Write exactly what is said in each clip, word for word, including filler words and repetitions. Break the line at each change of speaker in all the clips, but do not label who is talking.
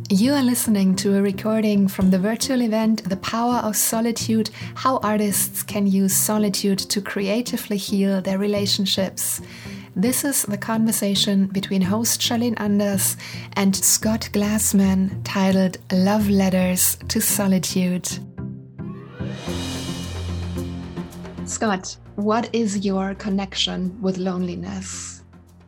You are listening to a recording from the virtual event The Power of Solitude: How Artists Can Use Solitude to Creatively Heal Their Relationships. This is the conversation between host Charlene Anders and Scott Glassman, titled Love Letters to Solitude. Scott, what is your connection with loneliness?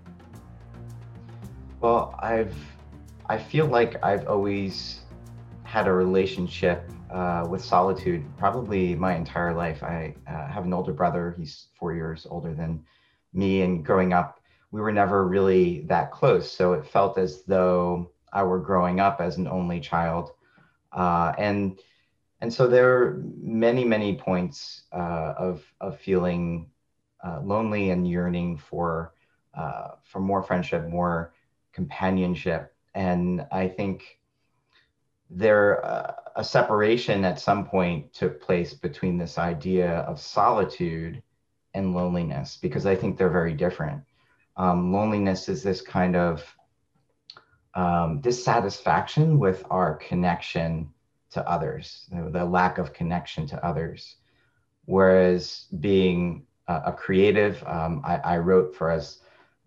Well, I've I feel like I've always had a relationship uh, with solitude, probably my entire life. I uh, have an older brother. He's four years older than me. And growing up, we were never really that close. So it felt as though I were growing up as an only child. Uh, and and so there are many, many points uh, of, of feeling uh, lonely and yearning for, uh, for more friendship, more companionship. And I think there uh, a separation at some point took place between this idea of solitude and loneliness, because I think they're very different. Um, loneliness is this kind of um, dissatisfaction with our connection to others, the, the lack of connection to others. Whereas being a, a creative, um, I, I wrote for as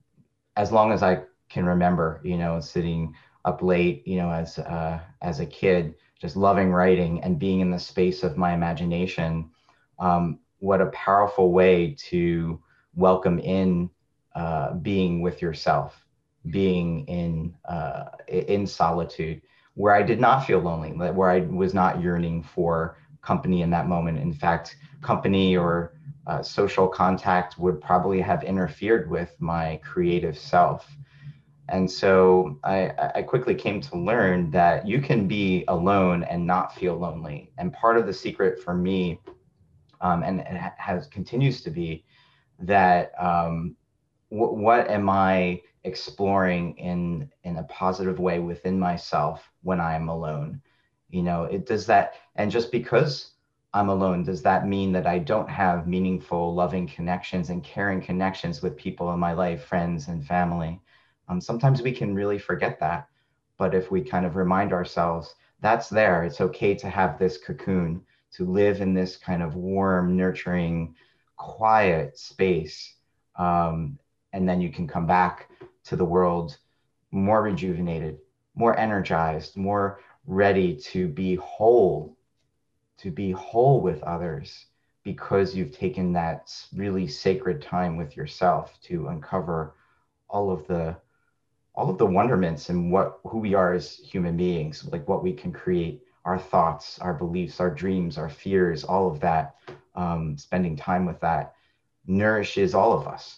as long as I can remember, you know, sitting up late, you know, as uh, as a kid, just loving writing and being in the space of my imagination. Um, what a powerful way to welcome in uh, being with yourself, being in uh, in solitude, where I did not feel lonely, where I was not yearning for company in that moment. In fact, company or uh, social contact would probably have interfered with my creative self. And so I, I quickly came to learn that you can be alone and not feel lonely. And part of the secret for me, um, and it has continues to be, that um, w- what am I exploring in in a positive way within myself when I am alone? You know, it does that, and just because I'm alone, does that mean that I don't have meaningful, loving connections and caring connections with people in my life, friends and family? Um, sometimes we can really forget that. But if we kind of remind ourselves that's there, it's okay to have this cocoon, to live in this kind of warm, nurturing, quiet space. Um, and then you can come back to the world more rejuvenated, more energized, more ready to be whole, to be whole with others, because you've taken that really sacred time with yourself to uncover all of the all of the wonderments and what who we are as human beings, like what we can create, our thoughts, our beliefs, our dreams, our fears, all of that. Um, spending time with that nourishes all of us.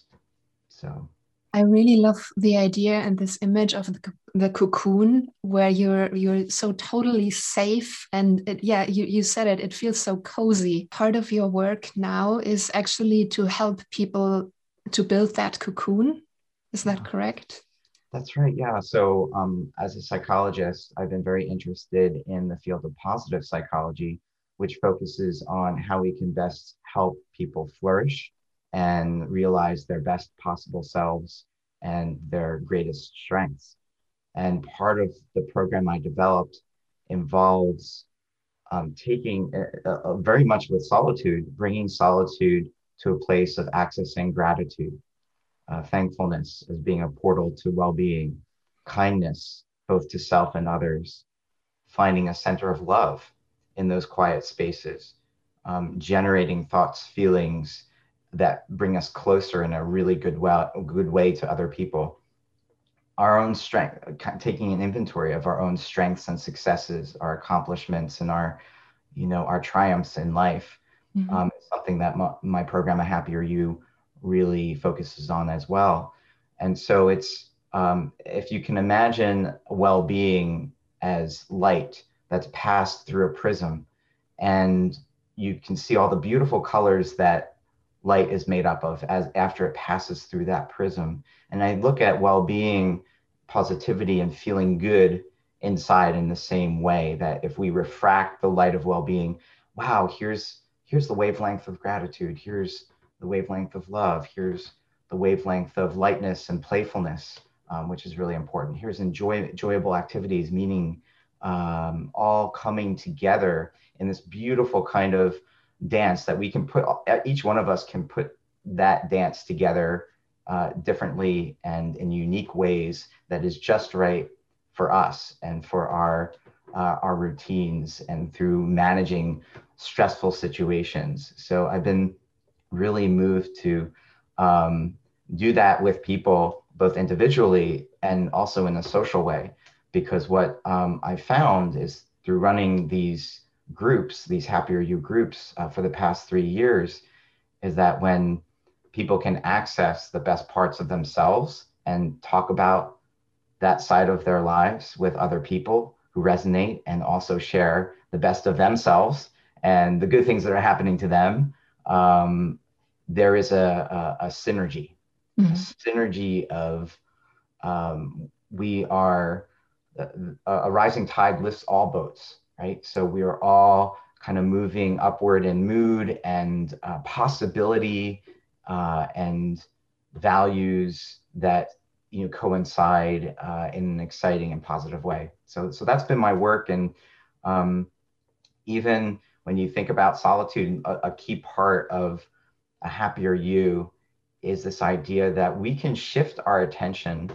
So
I really love the idea and this image of the, co- the cocoon where you're you're so totally safe, and it, yeah, you, you said it, it feels so cozy. Part of your work now is actually to help people to build that cocoon. Is that
yeah,
correct?
that's right. Yeah. So um, as a psychologist, I've been very interested in the field of positive psychology, which focuses on how we can best help people flourish and realize their best possible selves and their greatest strengths. And part of the program I developed involves um, taking uh, uh, very much with solitude, bringing solitude to a place of accessing gratitude, uh, thankfulness as being a portal to well-being, kindness, both to self and others, finding a center of love in those quiet spaces, um, generating thoughts, feelings that bring us closer in a really good, well, good way to other people. Our own strength, taking an inventory of our own strengths and successes, our accomplishments and our, you know, our triumphs in life.
Mhm.
Um, is something that my, my program, A Happier You, really focuses on as well. And so it's, um, if you can imagine well-being as light that's passed through a prism, and you can see all the beautiful colors that light is made up of as after it passes through that prism. And I look at well-being, positivity, and feeling good inside in the same way, that if we refract the light of well-being, wow, here's here's the wavelength of gratitude, here's the wavelength of love, here's the wavelength of lightness and playfulness, um, which is really important. Here's enjoy enjoyable activities, meaning um, all coming together in this beautiful kind of dance that we can put, each one of us can put that dance together uh, differently and in unique ways that is just right for us and for our uh, our routines and through managing stressful situations. So I've been really moved to um, do that with people, both individually and also in a social way, because what um, I found is through running these groups, these Happier You groups uh, for the past three years, is that when people can access the best parts of themselves and talk about that side of their lives with other people who resonate and also share the best of themselves and the good things that are happening to them, um, there is a, a, a synergy, mm-hmm. a synergy of um, we are, a, a rising tide lifts all boats, right? So we are all kind of moving upward in mood and uh, possibility uh, and values that you know coincide uh, in an exciting and positive way. So so that's been my work, and um, even when you think about solitude, a, a key part of a happier you is this idea that we can shift our attention,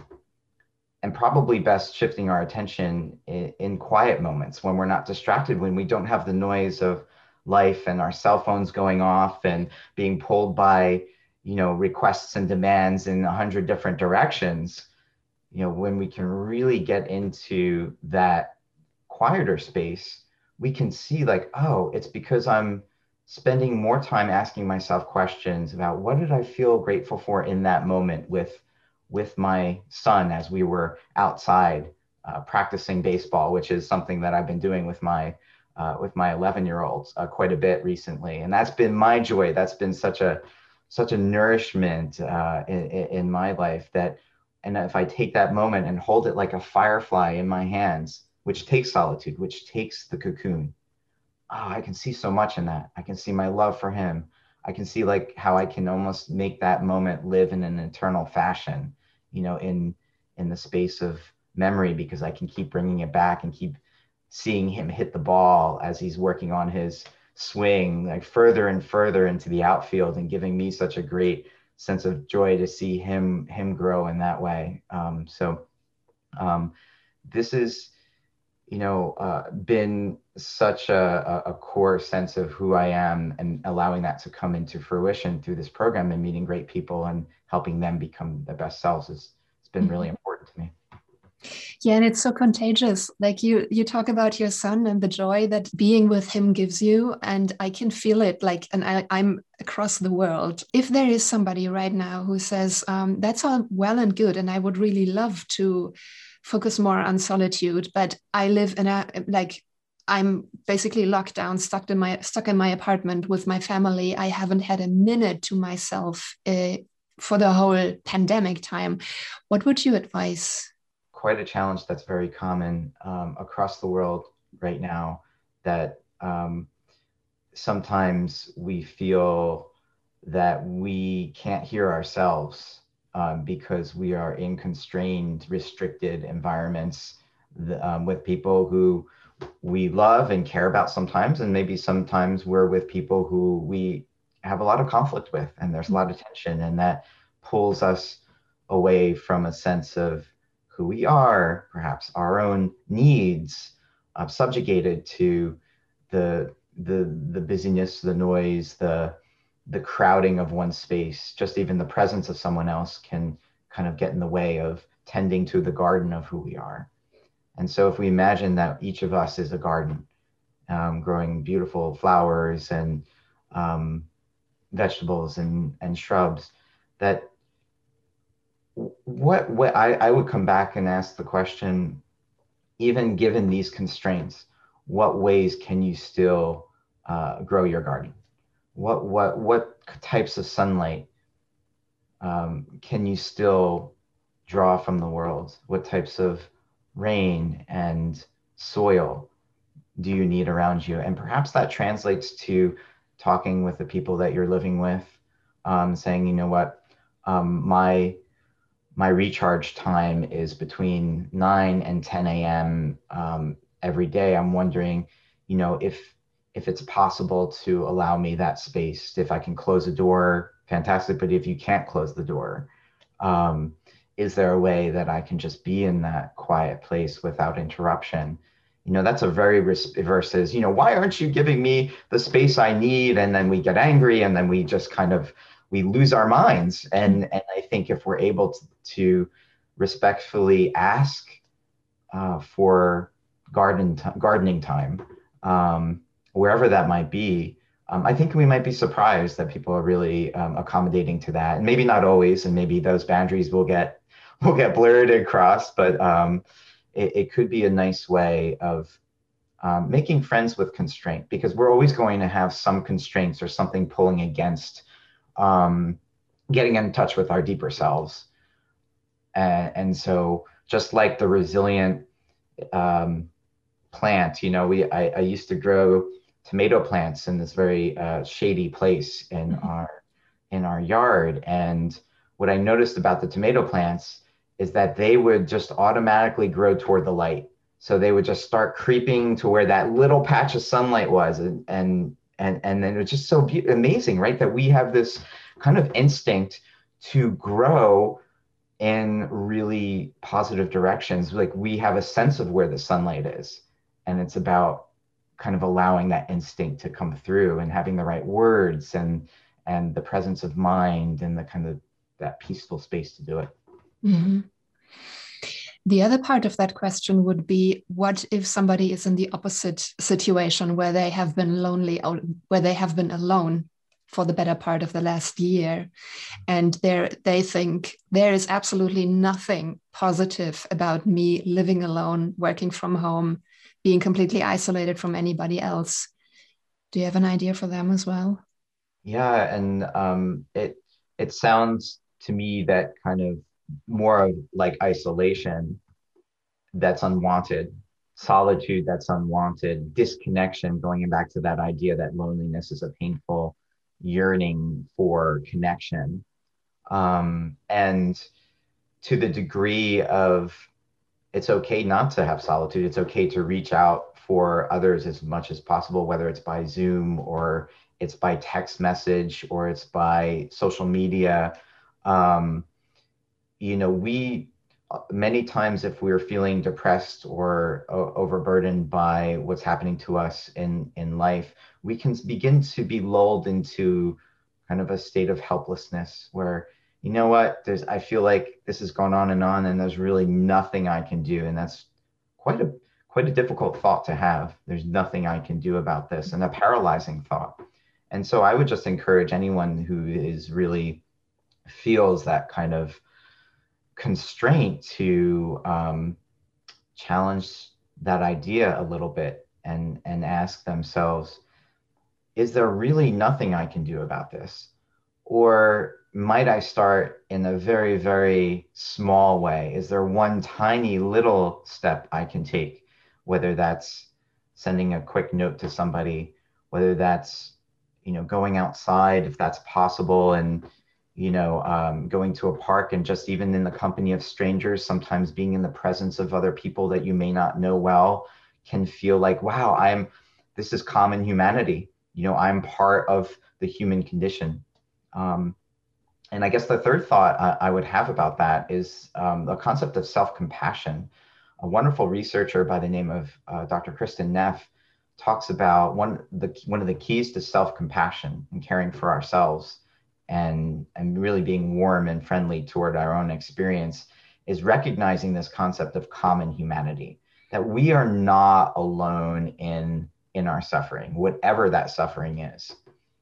and probably best shifting our attention in, in quiet moments when we're not distracted, when we don't have the noise of life and our cell phones going off and being pulled by you know requests and demands in a hundred different directions. You know, when we can really get into that quieter space, we can see like, oh, it's because I'm spending more time asking myself questions about what did I feel grateful for in that moment with with my son as we were outside uh, practicing baseball, which is something that I've been doing with my uh, with my eleven year olds uh, quite a bit recently. And that's been my joy. That's been such a such a nourishment uh, in, in my life that, and if I take that moment and hold it like a firefly in my hands, which takes solitude, which takes the cocoon, oh, I can see so much in that. I can see my love for him. I can see like how I can almost make that moment live in an eternal fashion, you know, in in the space of memory, because I can keep bringing it back and keep seeing him hit the ball as he's working on his swing, like further and further into the outfield, and giving me such a great sense of joy to see him him grow in that way. Um, so um, this is, you know, uh, been such a, a core sense of who I am, and allowing that to come into fruition through this program and meeting great people and helping them become their best selves is, it's been really important to me.
Yeah, and it's so contagious. Like you, you talk about your son and the joy that being with him gives you, and I can feel it. Like, and I, I'm across the world. If there is somebody right now who says, um, "That's all well and good, and I would really love to focus more on solitude, but I live in a like." I'm basically locked down, stuck in my stuck in my apartment with my family. I haven't had a minute to myself uh, for the whole pandemic time. What would you advise?
Quite a challenge that's very common um, across the world right now, that um, sometimes we feel that we can't hear ourselves um, because we are in constrained, restricted environments um, with people who we love and care about sometimes, and maybe sometimes we're with people who we have a lot of conflict with, and there's a lot of tension, and that pulls us away from a sense of who we are, perhaps our own needs, uh, subjugated to the the the busyness, the noise, the the crowding of one space. Just even the presence of someone else can kind of get in the way of tending to the garden of who we are. And so if we imagine that each of us is a garden, um, growing beautiful flowers and um, vegetables and, and shrubs, that what, what I, I would come back and ask the question, even given these constraints, what ways can you still uh, grow your garden? What, what, what types of sunlight um, can you still draw from the world? What types of rain and soil do you need around you? And perhaps that translates to talking with the people that you're living with, um, saying, you know what, um, my my recharge time is between nine and ten a m Um, every day, I'm wondering, you know, if if it's possible to allow me that space. If I can close a door, fantastic. But if you can't close the door, um, is there a way that I can just be in that quiet place without interruption? You know, that's a very res- versus, you know, why aren't you giving me the space I need? And then we get angry, and then we just kind of we lose our minds. And and I think if we're able to, to respectfully ask uh, for garden t- gardening time, um, wherever that might be, um, I think we might be surprised that people are really um, accommodating to that. And maybe not always, and maybe those boundaries will get will get blurred and crossed. But um, it, it could be a nice way of um, making friends with constraint, because we're always going to have some constraints or something pulling against um, getting in touch with our deeper selves. And, and so, just like the resilient um, plant. You know, we I, I used to grow tomato plants in this very uh, shady place in
Mhm.
our in our yard. And what I noticed about the tomato plants is that they would just automatically grow toward the light. So they would just start creeping to where that little patch of sunlight was, and and and and then it was just so be- amazing, right? That we have this kind of instinct to grow in really positive directions. Like we have a sense of where the sunlight is, and it's about kind of allowing that instinct to come through and having the right words and and the presence of mind and the kind of that peaceful space to do it.
Mhm. The other part of that question would be, what if somebody is in the opposite situation where they have been lonely, or where they have been alone for the better part of the last year, and they they think there is absolutely nothing positive about me living alone, working from home, being completely isolated from anybody else. Do you have an idea for them as well?
Yeah, and um, it it sounds to me that kind of more of like isolation that's unwanted, solitude that's unwanted, disconnection, going back to that idea that loneliness is a painful yearning for connection. Um, and to the degree of it's okay not to have solitude, it's okay to reach out for others as much as possible, whether it's by Zoom or it's by text message or it's by social media. Um, you know, we uh, many times if we're feeling depressed or o- overburdened by what's happening to us in in life, we can begin to be lulled into kind of a state of helplessness where, you know what, there's I feel like this is going on and on and there's really nothing I can do. And that's quite a quite a difficult thought to have. There's nothing I can do about this, and a paralyzing thought. And so I would just encourage anyone who is really feels that kind of constraint to um, challenge that idea a little bit and and ask themselves, is there really nothing I can do about this? Or might I start in a very, very small way? Is there one tiny little step I can take? Whether that's sending a quick note to somebody, whether that's, you know, going outside if that's possible, and, you know, um, going to a park and just even in the company of strangers, sometimes being in the presence of other people that you may not know well can feel like, wow, I'm, this is common humanity. You know, I'm part of the human condition. Um, and I guess the third thought I, I would have about that is um, the concept of self-compassion. A wonderful researcher by the name of uh, Doctor Kristen Neff talks about one the one of the keys to self-compassion and caring for ourselves and and really being warm and friendly toward our own experience is recognizing this concept of common humanity, that we are not alone in in our suffering, whatever that suffering is.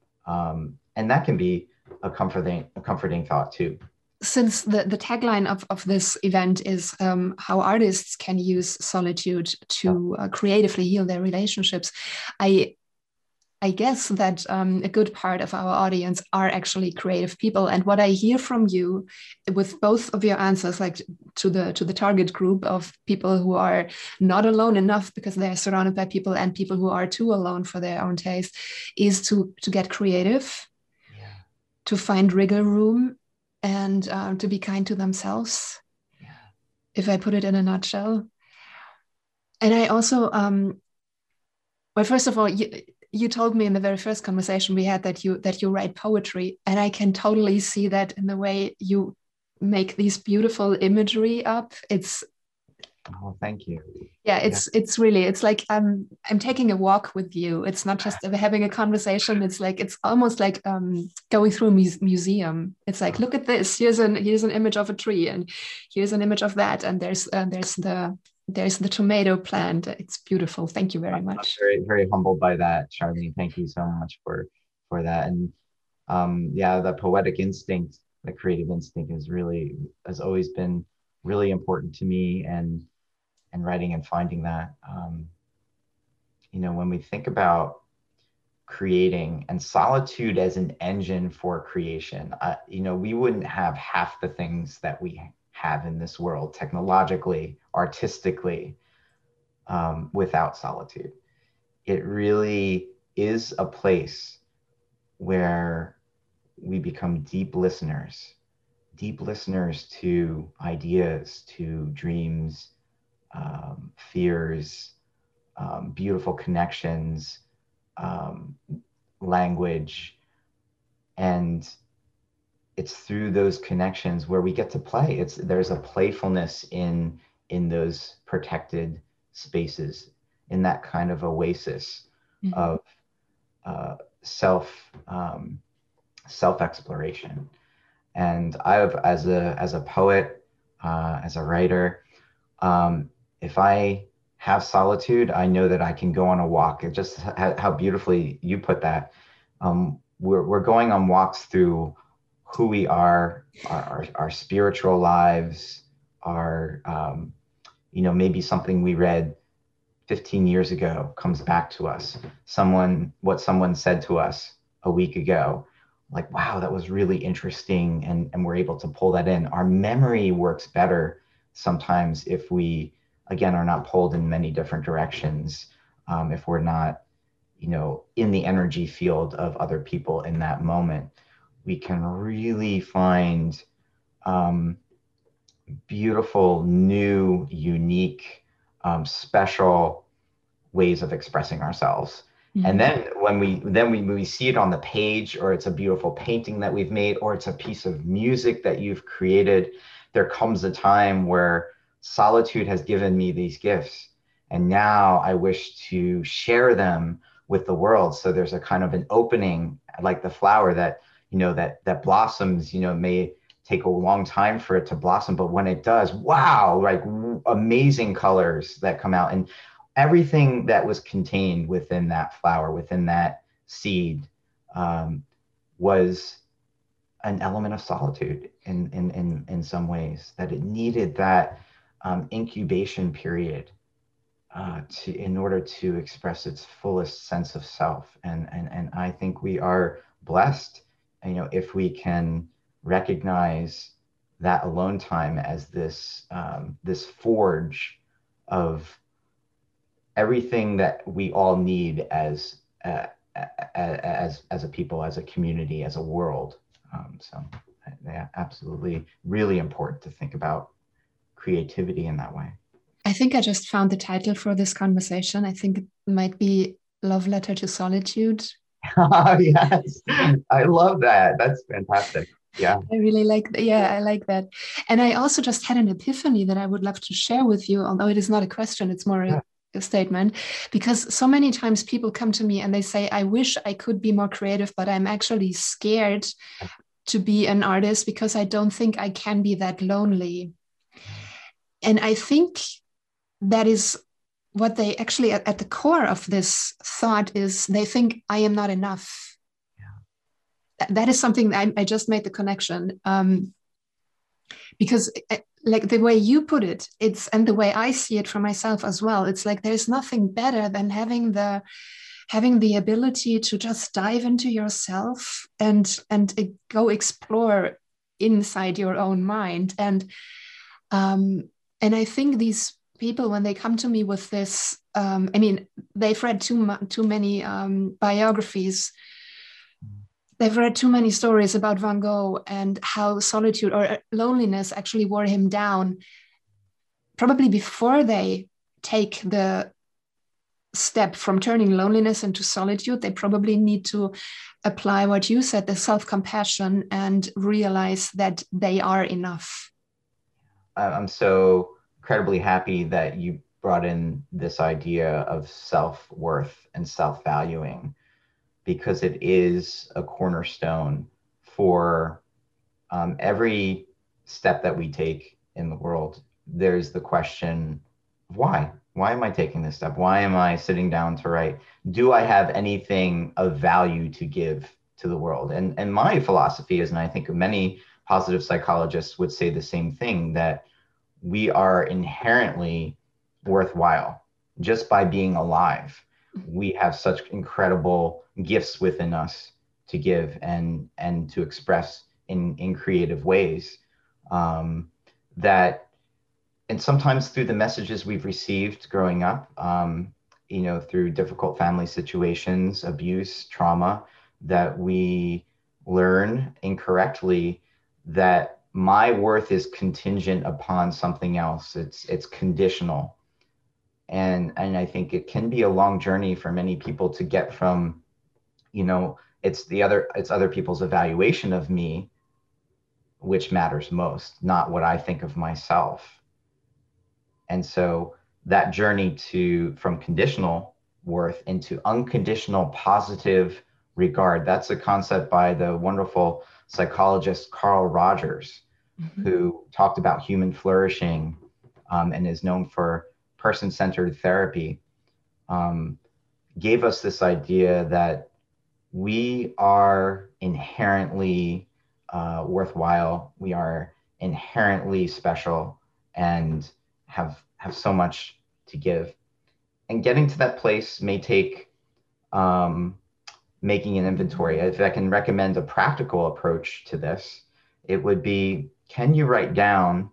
Um, and that can be a comforting a comforting thought too.
Since the, the tagline of, of this event is um, how artists can use solitude
Yeah.
to uh, creatively heal their relationships, I I guess that um, a good part of our audience are actually creative people. And what I hear from you with both of your answers, like to the to the target group of people who are not alone enough because they're surrounded by people, and people who are too alone for their own taste, is to to get creative,
Yeah.
to find wiggle room, and uh, to be kind to themselves.
Yeah.
If I put it in a nutshell. And I also, um, well, first of all, you, you told me in the very first conversation we had that you that you write poetry, and I can totally see that in the way you make these beautiful imagery up. It's
Oh, thank you.
yeah,
Yeah.
it's it's really it's like I'm I'm taking a walk with you. It's not just having a conversation. It's like it's almost like um, going through a mu- museum. It's like, look at this. Here's an here's an image of a tree, and here's an image of that, and there's uh, there's the there's the tomato plant. It's beautiful. Thank you very
I'm
much.
very, very humbled by that, Charlene. Thank you so much for for that. And um, yeah, the poetic instinct, the creative instinct is really has always been really important to me, and and writing and finding that. Um, you know, when we think about creating and solitude as an engine for creation, uh, you know, we wouldn't have half the things that we have in this world technologically, artistically, um, without solitude. It really is a place where we become deep listeners, deep listeners to ideas, to dreams, um, fears, um, beautiful connections, um, language. And it's through those connections where we get to play. It's there's a playfulness in in those protected spaces, in that kind of oasis
Mhm.
of uh, self um, self exploration. And I have, as a as a poet, uh, as a writer, um, if I have solitude, I know that I can go on a walk. It just how beautifully you put that. Um, we're we're going on walks through who we are, our our, our spiritual lives, our um, you know, maybe something we read fifteen years ago comes back to us. Someone, what someone said to us a week ago, like, wow, that was really interesting. And, and we're able to pull that in. Our memory works better sometimes if we, again, are not pulled in many different directions. Um, if we're not, you know, in the energy field of other people in that moment, we can really find um, beautiful, new, unique, um, special ways of expressing ourselves. And
Mhm.
then when we then we, we see it on the page, or it's a beautiful painting that we've made, or it's a piece of music that you've created, there comes a time where solitude has given me these gifts, and now I wish to share them with the world. So there's a kind of an opening, like the flower that, you know, that that blossoms, you know, may take a long time for it to blossom, but when it does, wow, like amazing colors that come out. And everything that was contained within that flower, within that seed, um, was an element of solitude in, in, in, in some ways, that it needed that um, incubation period uh, to, in order to express its fullest sense of self. And, and, and I think we are blessed, you know, if we can recognize that alone time as this, um, this forge of everything that we all need as uh, as as a people, as a community, as a world. Um, so, yeah, absolutely, really important to think about creativity in that way.
I think I just found the title for this conversation. I think it might be Love Letter to Solitude.
Yes, I love that. That's fantastic. Yeah.
I really like, yeah, I like that. And I also just had an epiphany that I would love to share with you, although it is not a question, it's more a,
Yeah.
a statement. Because so many times people come to me and they say, I wish I could be more creative, but I'm actually scared to be an artist because I don't think I can be that lonely. And I think that is what they actually, at, at the core of this thought, is they think I am not enough. That, that is something that I, I just made the connection. Um, because uh, like the way you put it, it's and the way I see it for myself as well, it's like there's nothing better than having the having the ability to just dive into yourself and and uh, go explore inside your own mind. And um and I think these people, when they come to me with this, um I mean, they've read too too many um biographies. They've read too many stories about Van Gogh and how solitude or loneliness actually wore him down, probably before they take the step from turning loneliness into solitude, they probably need to apply what you said, the self-compassion, and realize that they are enough.
I'm so incredibly happy that you brought in this idea of self-worth and self-valuing, because it is a cornerstone for um, every step that we take in the world. There's the question, why? Why am I taking this step? Why am I sitting down to write? Do I have anything of value to give to the world? And, and my philosophy is, and I think many positive psychologists would say the same thing, that we are inherently worthwhile just by being alive. We have such incredible gifts within us to give and, and to express in, in creative ways, um, that, and sometimes through the messages we've received growing up, um, you know, through difficult family situations, abuse, trauma, that we learn incorrectly that my worth is contingent upon something else. It's it's conditional. And and I think it can be a long journey for many people to get from, you know, it's the other, it's other people's evaluation of me, which matters most, not what I think of myself. And so that journey to, from conditional worth into unconditional positive regard, that's a concept by the wonderful psychologist Carl Rogers, mm-hmm. who talked about human flourishing um, and is known for person-centered therapy, um, gave us this idea that we are inherently uh, worthwhile, we are inherently special, and have have so much to give. And getting to that place may take um, making an inventory. If I can recommend a practical approach to this, it would be, can you write down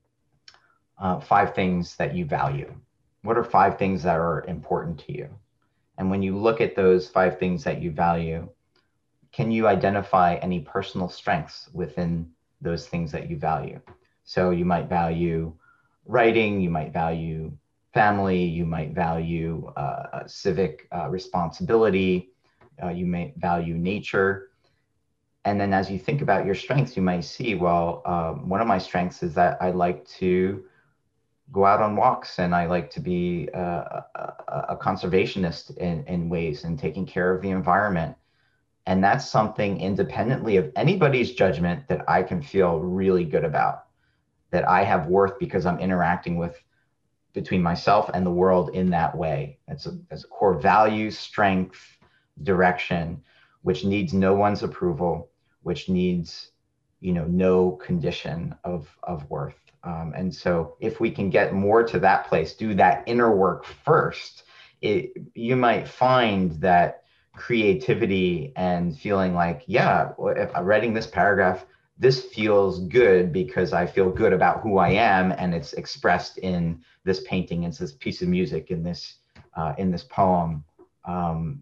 uh, five things that you value? What are five things that are important to you? And when you look at those five things that you value, can you identify any personal strengths within those things that you value? So you might value writing, you might value family, you might value uh, civic uh, responsibility, uh, you may value nature. And then as you think about your strengths, you might see, well, um, one of my strengths is that I like to go out on walks, and I like to be a, a, a conservationist in, in ways, and taking care of the environment. And that's something independently of anybody's judgment that I can feel really good about, that I have worth because I'm interacting with between myself and the world in that way. It's a, it's a core value, strength, direction, which needs no one's approval, which needs, you know, no condition of, of worth. Um, and so if we can get more to that place, do that inner work first, it, you might find that creativity and feeling like, yeah, if I'm writing this paragraph, this feels good because I feel good about who I am, and it's expressed in this painting, it's this piece of music, in this uh, in this poem. Um,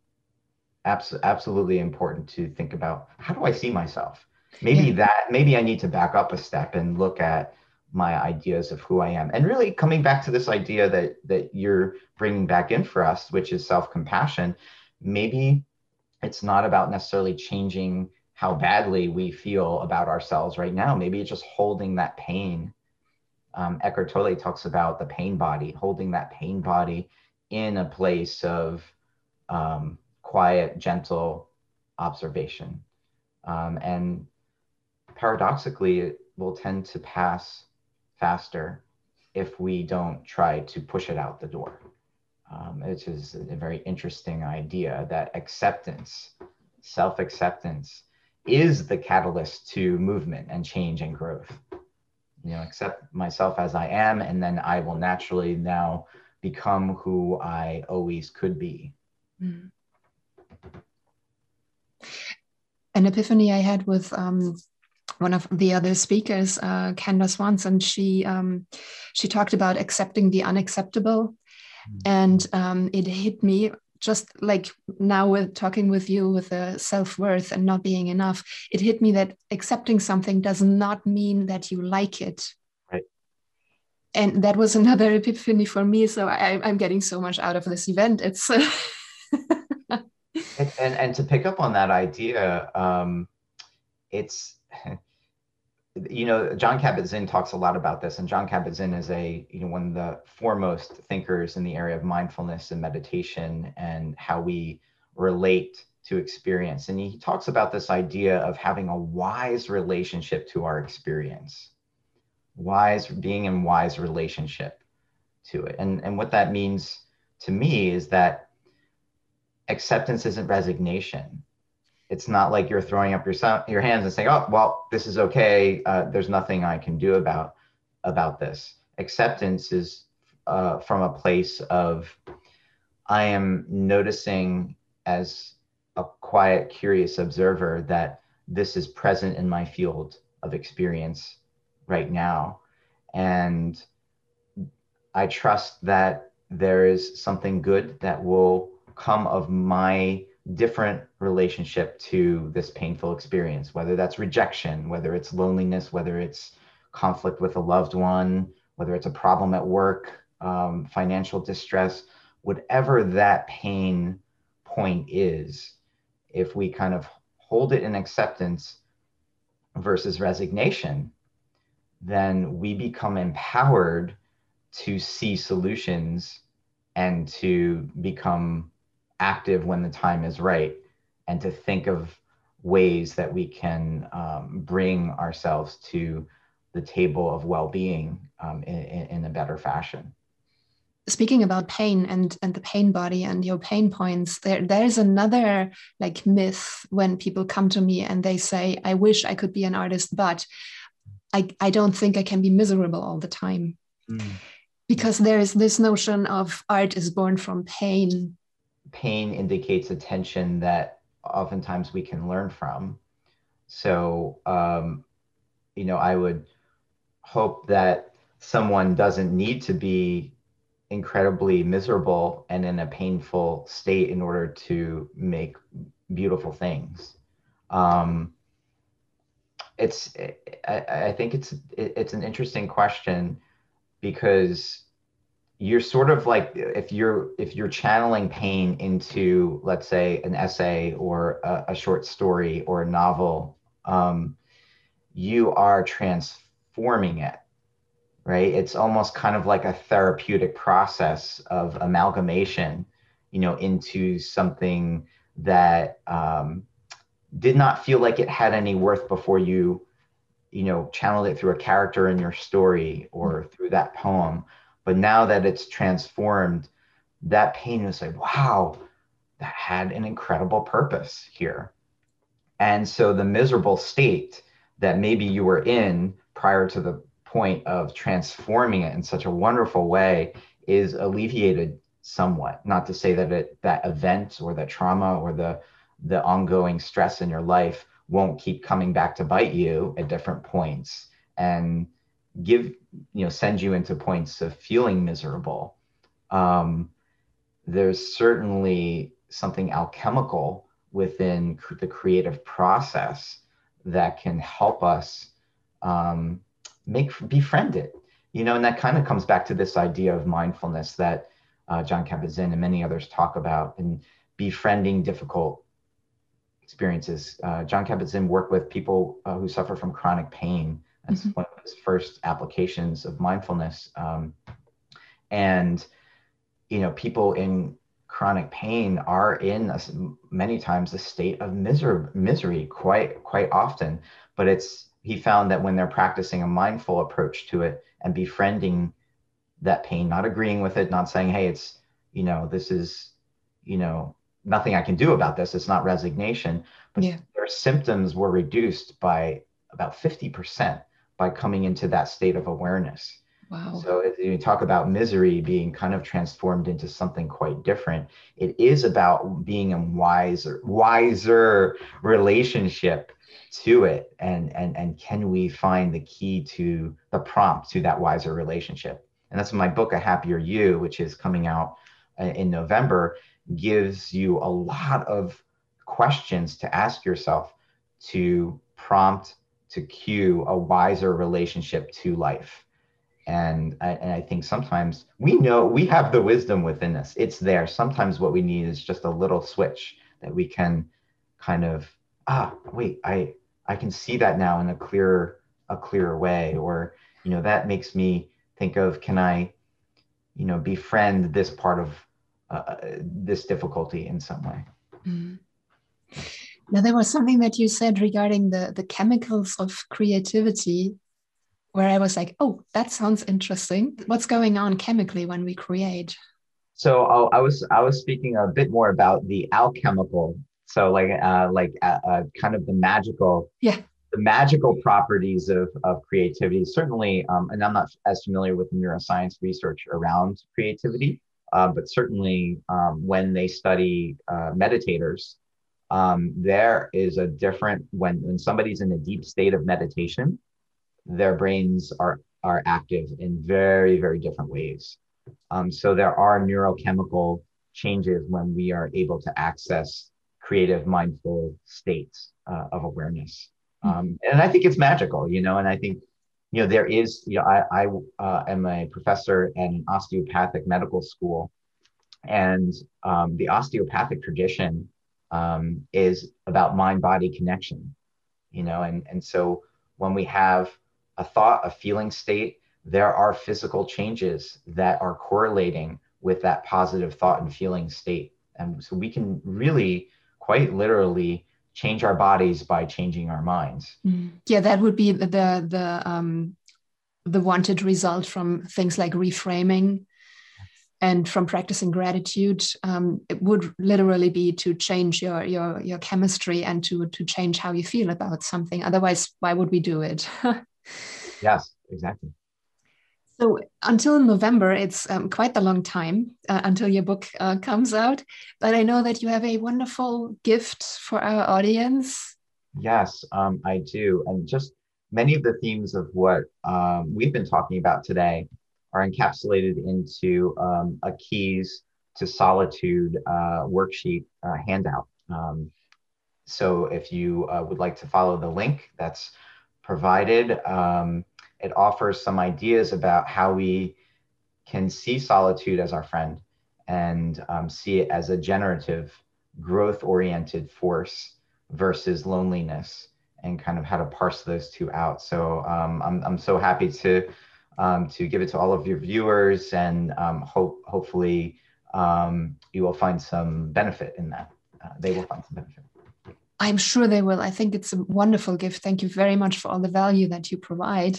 abs- absolutely important to think about, how do I see myself? Maybe yeah. that maybe I need to back up a step and look at my ideas of who I am, and really coming back to this idea that that you're bringing back in for us, which is self-compassion. Maybe it's not about necessarily changing how badly we feel about ourselves right now. Maybe it's just holding that pain. Um, Eckhart Tolle talks about the pain body, holding that pain body in a place of um, quiet, gentle observation. Um, and paradoxically, it will tend to pass faster if we don't try to push it out the door. Um, which is a very interesting idea, that acceptance, self-acceptance, is the catalyst to movement and change and growth. You know, accept myself as I am, and then I will naturally now become who I always could be. Mm.
An epiphany I had with um, one of the other speakers, uh, Candace Swanson, she um, she talked about accepting the unacceptable. And um, it hit me, just like now with talking with you with the self-worth and not being enough, it hit me that accepting something does not mean that you like it.
Right.
And that was another epiphany for me. So I, I'm getting so much out of this event. It's uh,
and, and and to pick up on that idea, um, it's you know, Jon Kabat-Zinn talks a lot about this, and Jon Kabat-Zinn is a, you know, one of the foremost thinkers in the area of mindfulness and meditation and how we relate to experience. And he talks about this idea of having a wise relationship to our experience, wise, being in wise relationship to it. And, and what that means to me is that acceptance isn't resignation. It's not like you're throwing up your your hands and saying, "Oh, well, this is okay. Uh, there's nothing I can do about about this." Acceptance is uh, from a place of I am noticing as a quiet, curious observer that this is present in my field of experience right now, and I trust that there is something good that will come of my different relationship to this painful experience, whether that's rejection, whether it's loneliness, whether it's conflict with a loved one, whether it's a problem at work, um, financial distress, whatever that pain point is, if we kind of hold it in acceptance versus resignation, then we become empowered to see solutions and to become active when the time is right, and to think of ways that we can um, bring ourselves to the table of well-being um, in, in a better fashion.
Speaking about pain and and the pain body and your pain points, there there's another like myth when people come to me and they say, I wish I could be an artist, but I, I don't think I can be miserable all the time. Mm. Because there is this notion of art is born from pain.
Pain indicates a tension that oftentimes we can learn from. So, um, you know, I would hope that someone doesn't need to be incredibly miserable and in a painful state in order to make beautiful things. Um, it's, I, I think it's, it's an interesting question, because you're sort of like, if you're if you're channeling pain into, let's say, an essay or a, a short story or a novel, um, you are transforming it, right? It's almost kind of like a therapeutic process of amalgamation, you know, into something that um, did not feel like it had any worth before you, you know, channeled it through a character in your story or through that poem. But now that it's transformed, that pain is like, wow, that had an incredible purpose here. And so the miserable state that maybe you were in prior to the point of transforming it in such a wonderful way is alleviated somewhat. Not to say that it, that event or that trauma or the, the ongoing stress in your life won't keep coming back to bite you at different points and give, you know, send you into points of feeling miserable. Um, there's certainly something alchemical within cr- the creative process that can help us um, make befriend it, you know, and that kind of comes back to this idea of mindfulness that uh, Jon Kabat-Zinn and many others talk about, and befriending difficult experiences. Uh, Jon Kabat-Zinn worked with people uh, who suffer from chronic pain. That's mm-hmm. one of his first applications of mindfulness. Um, and, you know, people in chronic pain are in a, many times a state of misery, misery quite, quite often. But it's, he found that when they're practicing a mindful approach to it and befriending that pain, not agreeing with it, not saying, hey, it's, you know, this is, you know, nothing I can do about this. It's not resignation, but yeah. Their symptoms were reduced by about fifty percent by coming into that state of awareness.
Wow.
So if you talk about misery being kind of transformed into something quite different, it is about being in wiser, wiser relationship to it. And, and, and can we find the key to the prompt to that wiser relationship? And that's my book, A Happier You, which is coming out in November, gives you a lot of questions to ask yourself to prompt, to cue a wiser relationship to life. And I, and I think sometimes we know we have the wisdom within us. It's there. Sometimes what we need is just a little switch that we can kind of, ah, wait, I I can see that now in a clearer, a clearer way. Or, you know, that makes me think of, can I, you know, befriend this part of uh, this difficulty in some way?
Mm. Now, there was something that you said regarding the, the chemicals of creativity, where I was like, oh, that sounds interesting. What's going on chemically when we create?
So uh, I was I was speaking a bit more about the alchemical. So like uh, like uh, uh, kind of the magical
Yeah.
the magical properties of, of creativity. Certainly, um, and I'm not as familiar with neuroscience research around creativity, uh, but certainly um, when they study uh, meditators, um, there is a different, when, when somebody's in a deep state of meditation, their brains are, are active in very, very different ways. Um, so there are neurochemical changes when we are able to access creative, mindful states uh, of awareness. Um, and I think it's magical, you know, and I think, you know, there is, you know, I, I uh, am a professor at an osteopathic medical school, and um, the osteopathic tradition um, is about mind-body connection, you know, and, and so when we have a thought, a feeling state, there are physical changes that are correlating with that positive thought and feeling state. And so we can really quite literally change our bodies by changing our minds.
Mm. Yeah, that would be the the the, um, the wanted result from things like reframing and from practicing gratitude. Um, it would literally be to change your your your chemistry and to to change how you feel about something. Otherwise, why would we do it?
Yes, exactly.
So until November, it's um, quite a long time uh, until your book uh, comes out. But I know that you have a wonderful gift for our audience.
Yes, um, I do. And just many of the themes of what um, we've been talking about today are encapsulated into um, a Keys to Solitude uh, worksheet uh, handout. Um, so if you uh, would like to follow the link that's provided, um, it offers some ideas about how we can see solitude as our friend and um, see it as a generative, growth oriented force versus loneliness, and kind of how to parse those two out. So um, I'm, I'm so happy to um, to give it to all of your viewers, and um, hope hopefully um, you will find some benefit in that. Uh, they will find some benefit.
I'm sure they will. I think it's a wonderful gift. Thank you very much for all the value that you provide.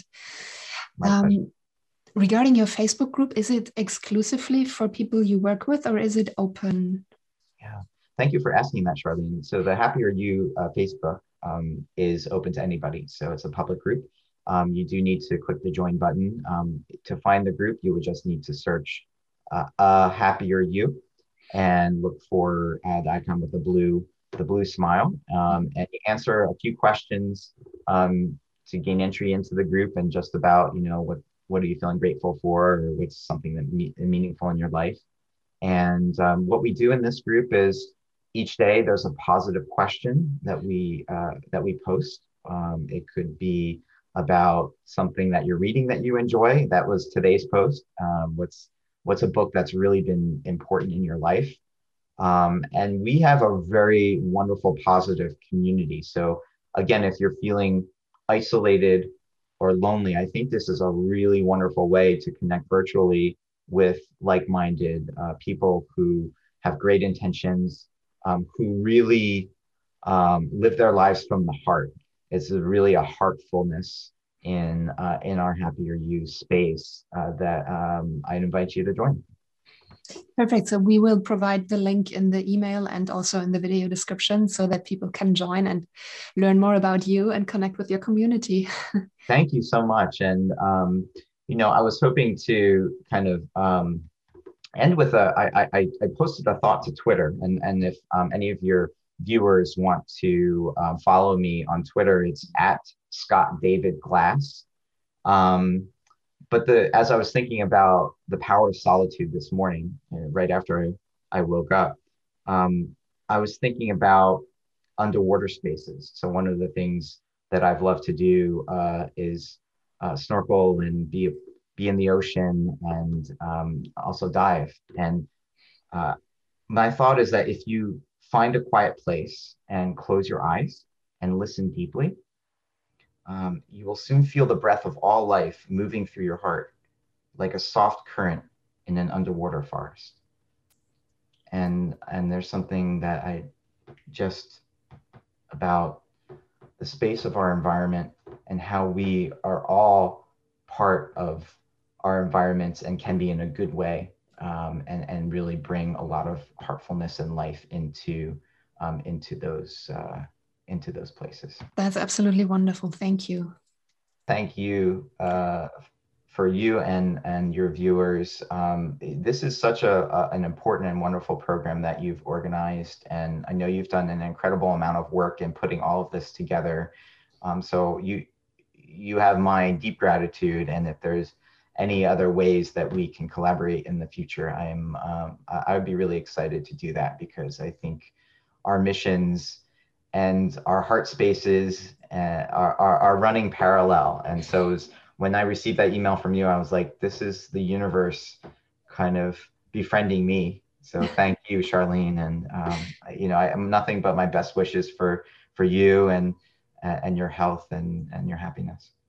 My pleasure.
Um, regarding your Facebook group, is it exclusively for people you work with, or is it open?
Yeah. Thank you for asking that, Charlene. So the Happier You uh, Facebook um, is open to anybody. So it's a public group. Um, you do need to click the join button. Um, to find the group, you would just need to search uh, a Happier You and look for uh, the icon with the blue the blue smile, um, and answer a few questions um, to gain entry into the group, and just about, you know, what what are you feeling grateful for, or what's something that me- meaningful in your life. And um, what we do in this group is each day there's a positive question that we uh, that we post. Um, it could be about something that you're reading that you enjoy. That was today's post. Um, what's what's a book that's really been important in your life? Um, and we have a very wonderful, positive community. So again, if you're feeling isolated or lonely, I think this is a really wonderful way to connect virtually with like-minded uh, people who have great intentions, um, who really um, live their lives from the heart. It's a really a heartfulness in uh, in our Happier You space uh, that um, I invite you to join.
Perfect. So we will provide the link in the email and also in the video description so that people can join and learn more about you and connect with your community.
Thank you so much. And, um, you know, I was hoping to kind of um, end with a, I, I, I posted a thought to Twitter, and, and if um, any of your viewers want to um, follow me on Twitter, it's at Scott David Glass. Um, but the as I was thinking about the power of solitude this morning, uh, right after I, I woke up, um, I was thinking about underwater spaces. So one of the things that I've loved to do uh, is uh, snorkel and be be in the ocean and um, also dive. And uh, my thought is that if you find a quiet place and close your eyes and listen deeply, um, you will soon feel the breath of all life moving through your heart like a soft current in an underwater forest. And and there's something that I just about the space of our environment and how we are all part of our environments and can be in a good way, um, and and really bring a lot of heartfulness and life into um, into those uh, into those places.
That's absolutely wonderful. Thank you.
Thank you, uh, for you and and your viewers. Um, this is such a, a an important and wonderful program that you've organized, and I know you've done an incredible amount of work in putting all of this together. Um, so you you have my deep gratitude, and if there's any other ways that we can collaborate in the future, I'm um, I I would be really excited to do that, because I think our missions and our heart spaces uh, are, are, are running parallel. And so it was, when I received that email from you, I was like, this is the universe kind of befriending me. So thank you, Charlene. And, um, you know, I am nothing but my best wishes for, for you and, and your health and, and your happiness.